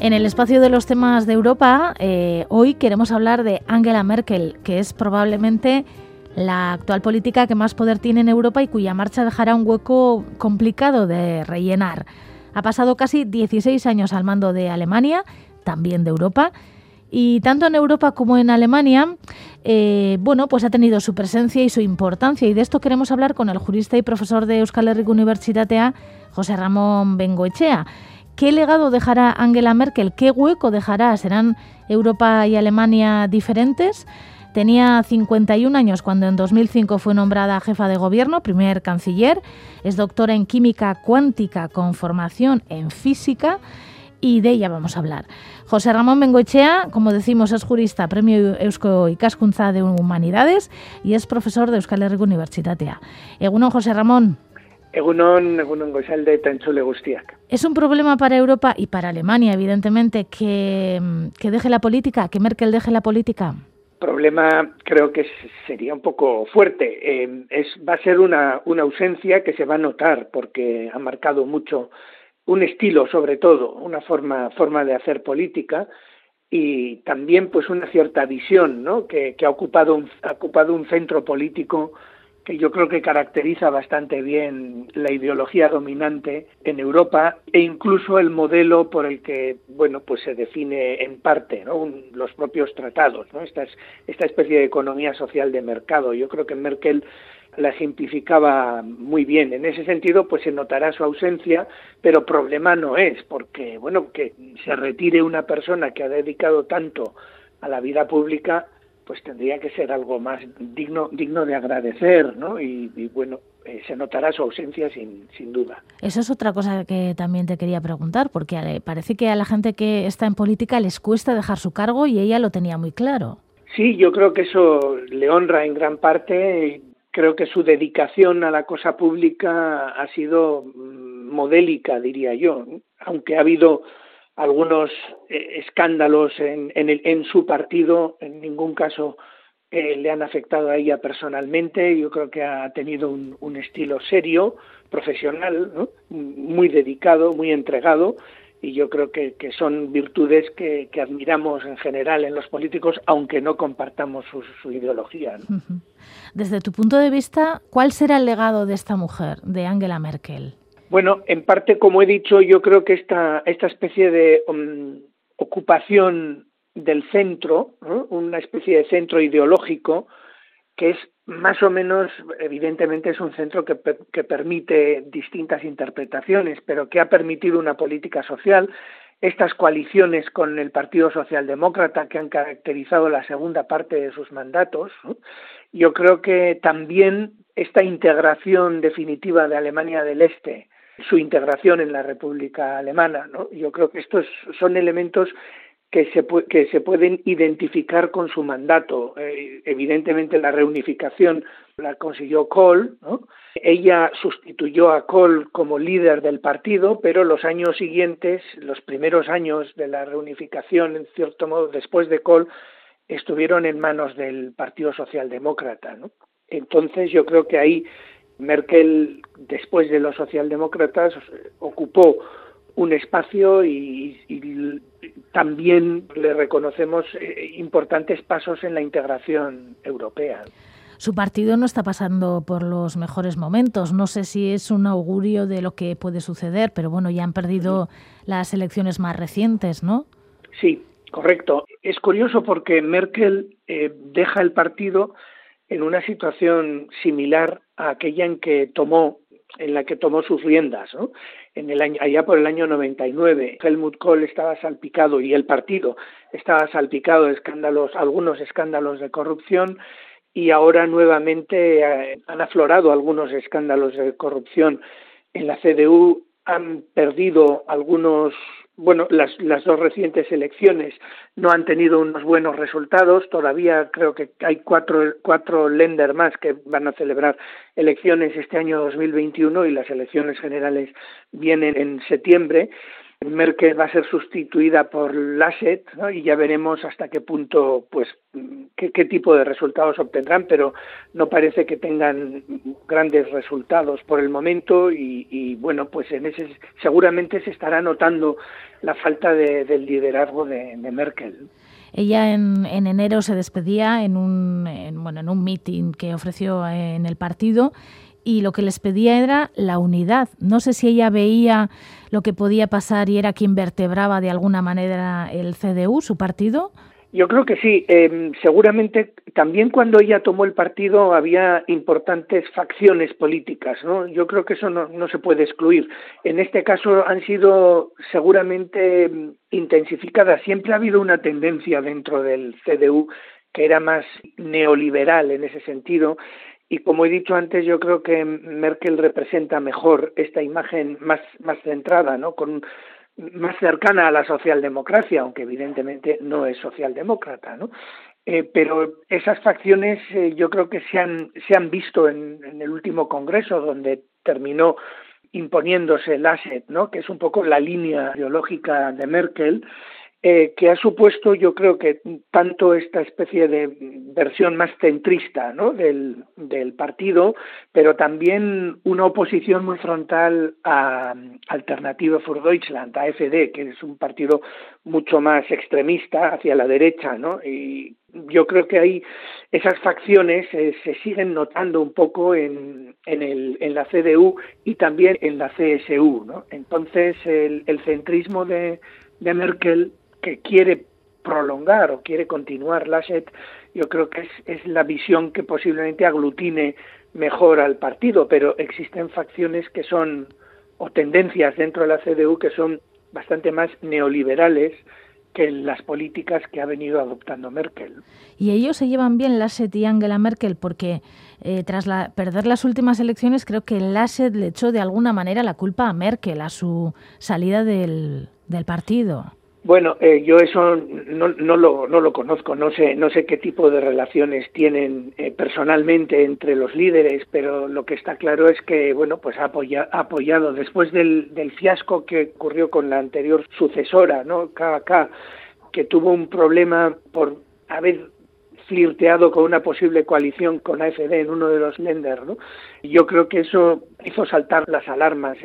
En el espacio de los temas de Europa, hoy queremos hablar de Angela Merkel, que es probablemente la actual política que más poder tiene en Europa y cuya marcha dejará un hueco complicado de rellenar. Ha pasado casi 16 años al mando de Alemania, también de Europa, y tanto en Europa como en Alemania, pues ha tenido su presencia y su importancia, y de esto queremos hablar con el jurista y profesor de Euskal Herriko Unibertsitatea, José Ramón Bengoechea. ¿Qué legado dejará Angela Merkel? ¿Qué hueco dejará? ¿Serán Europa y Alemania diferentes? Tenía 51 años cuando en 2005 fue nombrada jefa de gobierno, primer canciller. Es doctora en química cuántica con formación en física y de ella vamos a hablar. José Ramón Bengoechea, como decimos, es jurista, premio Eusko Ikaskuntza de Humanidades y es profesor de Euskal Herriko Unibertsitatea. Egunon, José Ramón. Egunon Goizalde eta entzule guztiak. ¿Es un problema para Europa y para Alemania, evidentemente, que deje la política, que Merkel deje la política? Problema creo que sería un poco fuerte. Va a ser una ausencia que se va a notar porque ha marcado mucho un estilo, sobre todo, una forma de hacer política y también pues una cierta visión, ¿no? que ha ocupado un centro político que yo creo que caracteriza bastante bien la ideología dominante en Europa e incluso el modelo por el que, pues se define en parte, ¿no? Los propios tratados, ¿no? Esta especie de economía social de mercado. Yo creo que Merkel la ejemplificaba muy bien. En ese sentido, pues se notará su ausencia, pero problema no es, porque, que se retire una persona que ha dedicado tanto a la vida pública, pues tendría que ser algo más digno de agradecer, ¿no? Se notará su ausencia sin duda. Eso es otra cosa que también te quería preguntar, porque parece que a la gente que está en política les cuesta dejar su cargo y ella lo tenía muy claro. Sí, yo creo que eso le honra en gran parte. Creo que su dedicación a la cosa pública ha sido modélica, diría yo, ¿no? Aunque ha habido algunos escándalos en su partido, en ningún caso le han afectado a ella personalmente. Yo creo que ha tenido un estilo serio, profesional, ¿no? Muy dedicado, muy entregado, y yo creo que son virtudes que admiramos en general en los políticos, aunque no compartamos su ideología, ¿no? Desde tu punto de vista, ¿cuál será el legado de esta mujer, de Angela Merkel? Bueno, en parte, como he dicho, yo creo que esta especie de ocupación del centro, ¿no? Una especie de centro ideológico, que es más o menos, evidentemente es un centro que permite distintas interpretaciones, pero que ha permitido una política social, estas coaliciones con el Partido Socialdemócrata que han caracterizado la segunda parte de sus mandatos, ¿no? Yo creo que también esta integración definitiva de Alemania del Este, su integración en la República Alemana, ¿no? Yo creo que estos son elementos que se pueden identificar con su mandato. Evidentemente la reunificación la consiguió Kohl, ¿no? Ella sustituyó a Kohl como líder del partido, pero los años siguientes, los primeros años de la reunificación, en cierto modo, después de Kohl, estuvieron en manos del Partido Socialdemócrata, ¿no? Entonces yo creo que ahí Merkel, después de los socialdemócratas, ocupó un espacio y también le reconocemos importantes pasos en la integración europea. Su partido no está pasando por los mejores momentos. No sé si es un augurio de lo que puede suceder, pero ya han perdido las elecciones más recientes, ¿no? Sí, correcto. Es curioso porque Merkel deja el partido en una situación similar a aquella en la que tomó sus riendas, ¿no? Allá por el año 99, Helmut Kohl estaba salpicado y el partido estaba salpicado de algunos escándalos de corrupción, y ahora nuevamente han aflorado algunos escándalos de corrupción en la CDU. Han perdido las dos recientes elecciones no han tenido unos buenos resultados. Todavía creo que hay cuatro Länder más que van a celebrar elecciones este año 2021 y las elecciones generales vienen en septiembre. Merkel va a ser sustituida por Laschet, ¿no? Y ya veremos hasta qué punto, pues, qué tipo de resultados obtendrán, pero no parece que tengan grandes resultados por el momento y bueno, pues seguramente se estará notando la falta del liderazgo de Merkel. Ella en enero se despedía en un meeting que ofreció en el partido y lo que les pedía era la unidad. No sé si ella veía lo que podía pasar y era quien vertebraba de alguna manera el CDU, su partido. Yo creo que sí. Seguramente también cuando ella tomó el partido había importantes facciones políticas, ¿no? Yo creo que eso no se puede excluir. En este caso han sido seguramente intensificadas. Siempre ha habido una tendencia dentro del CDU que era más neoliberal en ese sentido. Y como he dicho antes, yo creo que Merkel representa mejor esta imagen más centrada, ¿no? Más cercana a la socialdemocracia, aunque evidentemente no es socialdemócrata, ¿no? Pero esas facciones yo creo que se han visto en el último congreso, donde terminó imponiéndose Laschet, ¿no? Que es un poco la línea ideológica de Merkel, que ha supuesto, yo creo que tanto esta especie de versión más centrista, ¿no? del partido, pero también una oposición muy frontal a Alternative für Deutschland, AfD, que es un partido mucho más extremista hacia la derecha, ¿no? Y yo creo que ahí esas facciones se siguen notando un poco en la CDU y también en la CSU, ¿no? Entonces el centrismo de Merkel, que quiere prolongar o quiere continuar Laschet, yo creo que es la visión que posiblemente aglutine mejor al partido, pero existen facciones que son, o tendencias dentro de la CDU que son bastante más neoliberales que las políticas que ha venido adoptando Merkel. Y ellos se llevan bien, Laschet y Angela Merkel, porque tras perder las últimas elecciones creo que Laschet le echó de alguna manera la culpa a Merkel, a su salida del partido. Bueno, yo eso no lo conozco, no sé qué tipo de relaciones tienen personalmente entre los líderes, pero lo que está claro es que, bueno, pues ha apoyado después del fiasco que ocurrió con la anterior sucesora, ¿no? KK, que tuvo un problema por haber flirteado con una posible coalición con AfD en uno de los Länder, ¿no? Yo creo que eso hizo saltar las alarmas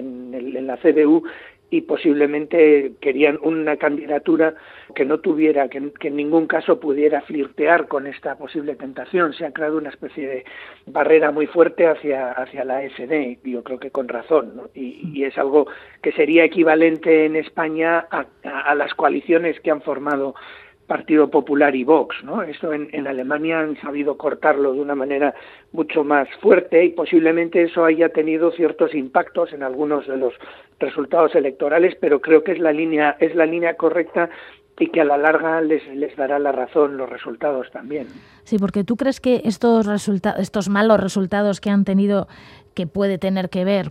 en la CDU y posiblemente querían una candidatura que no tuviera, que en ningún caso pudiera flirtear con esta posible tentación. Se ha creado una especie de barrera muy fuerte hacia la AfD, yo creo que con razón, ¿no? Y es algo que sería equivalente en España a las coaliciones que han formado Partido Popular y Vox, ¿no? Esto en Alemania han sabido cortarlo de una manera mucho más fuerte y posiblemente eso haya tenido ciertos impactos en algunos de los resultados electorales, pero creo que es la línea correcta y que a la larga les dará la razón los resultados también. Sí, porque tú crees que estos malos resultados que han tenido, que puede tener que ver,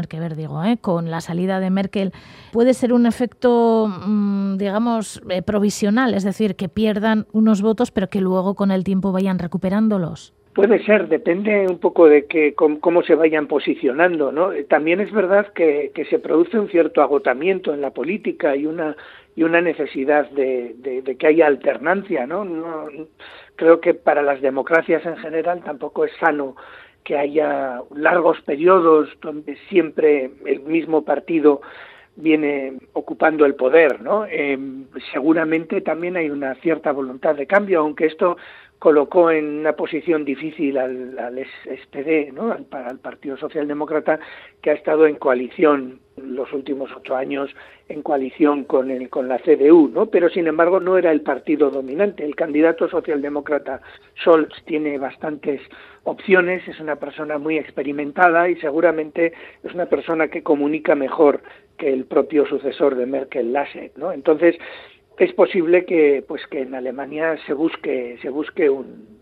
con la salida de Merkel, puede ser un efecto, digamos, provisional, es decir, que pierdan unos votos, pero que luego con el tiempo vayan recuperándolos. Puede ser, depende un poco de cómo se vayan posicionando, ¿no? También es verdad que se produce un cierto agotamiento en la política y una necesidad de que haya alternancia, ¿no? Creo que para las democracias en general tampoco es sano que haya largos periodos donde siempre el mismo partido viene ocupando el poder, ¿no? Seguramente también hay una cierta voluntad de cambio, aunque esto colocó en una posición difícil al SPD, ¿no? al Partido Socialdemócrata, que ha estado en coalición los últimos 8 años, en coalición con la CDU, ¿no? Pero sin embargo no era el partido dominante. El candidato socialdemócrata Scholz tiene bastantes opciones, es una persona muy experimentada y seguramente es una persona que comunica mejor que el propio sucesor de Merkel, Laschet, ¿no? Entonces es posible que en Alemania se busque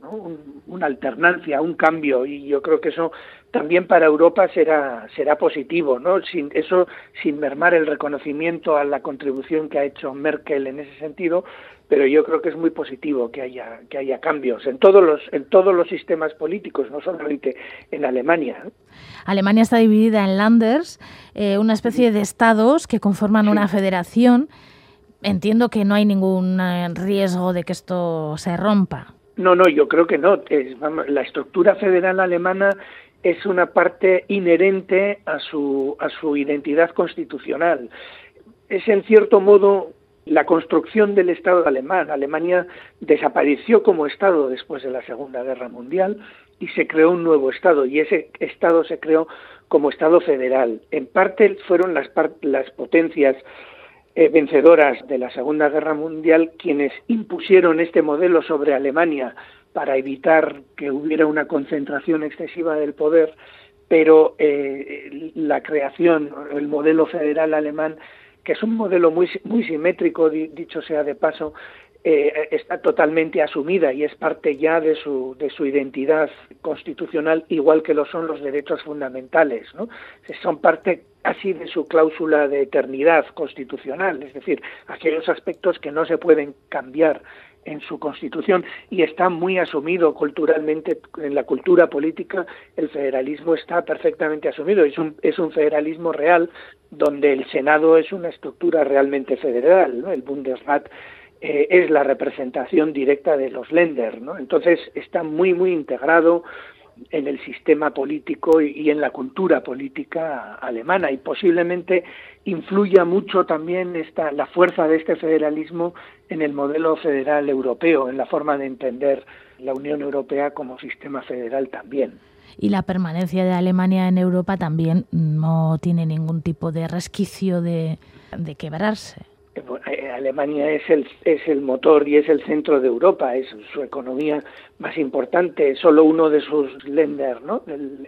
¿no? Una alternancia, un cambio, y yo creo que eso también para Europa será positivo, ¿no? Sin mermar el reconocimiento a la contribución que ha hecho Merkel en ese sentido, pero yo creo que es muy positivo que haya cambios en todos los sistemas políticos, no solamente en Alemania, ¿eh? Alemania está dividida en Länders, una especie de estados que conforman una federación. Entiendo que no hay ningún riesgo de que esto se rompa. No, yo creo que no. La estructura federal alemana es una parte inherente a su identidad constitucional. Es en cierto modo la construcción del Estado alemán. Alemania desapareció como Estado después de la Segunda Guerra Mundial y se creó un nuevo Estado, y ese Estado se creó como Estado federal. En parte fueron las potencias vencedoras de la Segunda Guerra Mundial quienes impusieron este modelo sobre Alemania para evitar que hubiera una concentración excesiva del poder, pero la creación, el modelo federal alemán, que es un modelo muy simétrico, dicho sea de paso, está totalmente asumida y es parte ya de su identidad constitucional, igual que lo son los derechos fundamentales, ¿no? Son parte casi de su cláusula de eternidad constitucional, es decir, aquellos aspectos que no se pueden cambiar en su constitución, y está muy asumido culturalmente en la cultura política. El federalismo está perfectamente asumido, es un federalismo real donde el Senado es una estructura realmente federal, ¿no? El Bundesrat es la representación directa de los Länder, ¿no? Entonces está muy integrado en el sistema político y en la cultura política alemana, y posiblemente influya mucho también la fuerza de este federalismo en el modelo federal europeo, en la forma de entender la Unión Europea como sistema federal también. Y la permanencia de Alemania en Europa también no tiene ningún tipo de resquicio de quebrarse. Alemania es el motor y es el centro de Europa, es su economía más importante. Solo uno de sus Länder, ¿no?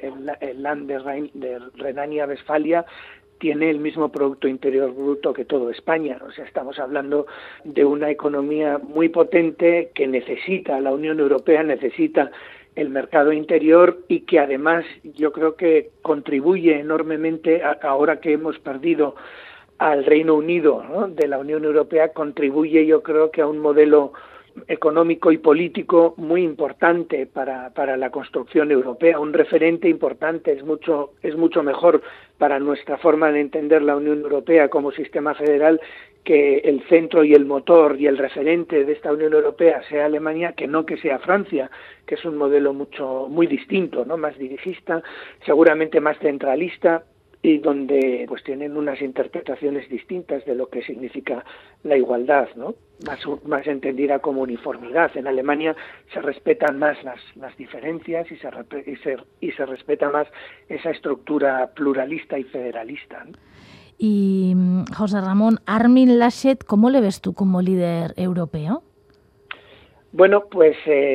El Land de Renania-Westfalia, tiene el mismo Producto Interior Bruto que todo España. O sea, estamos hablando de una economía muy potente que necesita, la Unión Europea necesita el mercado interior, y que además yo creo que contribuye enormemente, ahora que hemos perdido al Reino Unido, ¿no?, de la Unión Europea, contribuye yo creo que a un modelo económico y político muy importante para la construcción europea, un referente importante. Es mucho mejor para nuestra forma de entender la Unión Europea como sistema federal que el centro y el motor y el referente de esta Unión Europea sea Alemania, que no que sea Francia, que es un modelo muy distinto, ¿no?, más dirigista, seguramente más centralista, y donde pues tienen unas interpretaciones distintas de lo que significa la igualdad, ¿no?, más entendida como uniformidad. En Alemania se respetan más las diferencias y se respeta más esa estructura pluralista y federalista, ¿no? Y José Ramón, Armin Laschet, ¿cómo le ves tú como líder europeo? Bueno, pues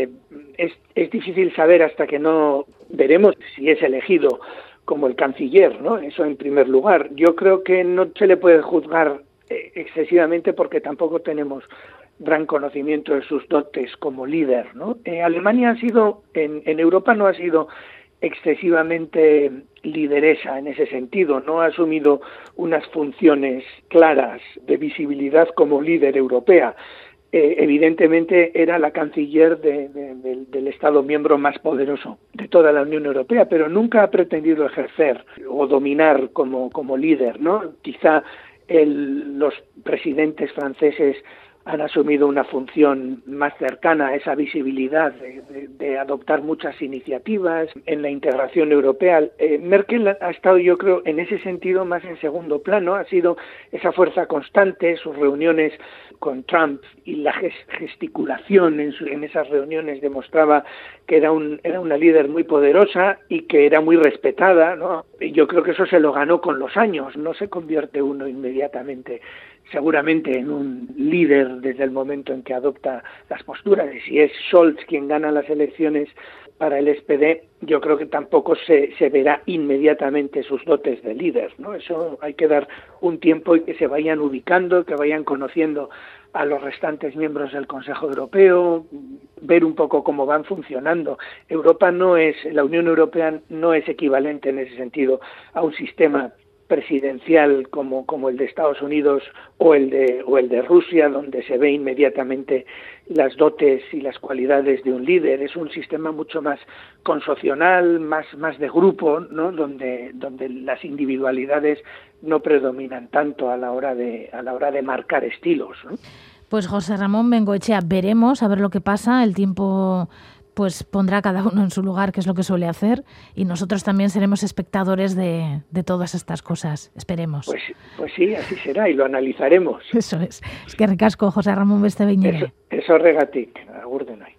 es difícil saber hasta que no veremos si es elegido como el canciller, ¿no? Eso en primer lugar. Yo creo que no se le puede juzgar excesivamente porque tampoco tenemos gran conocimiento de sus dotes como líder, ¿no? Alemania ha sido, en Europa no ha sido excesivamente lideresa en ese sentido, no ha asumido unas funciones claras de visibilidad como líder europea. Evidentemente era la canciller del Estado miembro más poderoso de toda la Unión Europea, pero nunca ha pretendido ejercer o dominar como líder, ¿no? Quizá los presidentes franceses han asumido una función más cercana a esa visibilidad de adoptar muchas iniciativas en la integración europea. Merkel ha estado, yo creo, en ese sentido más en segundo plano, ha sido esa fuerza constante, sus reuniones con Trump y la gesticulación en esas reuniones demostraba que era una líder muy poderosa y que era muy respetada, ¿no? Y yo creo que eso se lo ganó con los años, no se convierte uno inmediatamente seguramente en un líder desde el momento en que adopta las posturas. Y si es Scholz quien gana las elecciones para el SPD, yo creo que tampoco se verá inmediatamente sus dotes de líder, ¿no? Eso hay que dar un tiempo y que se vayan ubicando, que vayan conociendo a los restantes miembros del Consejo Europeo, ver un poco cómo van funcionando. La Unión Europea no es equivalente en ese sentido a un sistema presidencial como el de Estados Unidos o el de Rusia, donde se ve inmediatamente las dotes y las cualidades de un líder. Es un sistema mucho más consocional, más de grupo, ¿no? donde las individualidades no predominan tanto a la hora de marcar estilos, ¿no? Pues José Ramón Bengoechea, veremos a ver lo que pasa. El tiempo pues pondrá a cada uno en su lugar, que es lo que suele hacer, y nosotros también seremos espectadores de todas estas cosas. Esperemos. Pues sí, así será, y lo analizaremos. Eso es. Es que ricasco, José Ramón Beste Beñere. Eso regatik, agur denoi.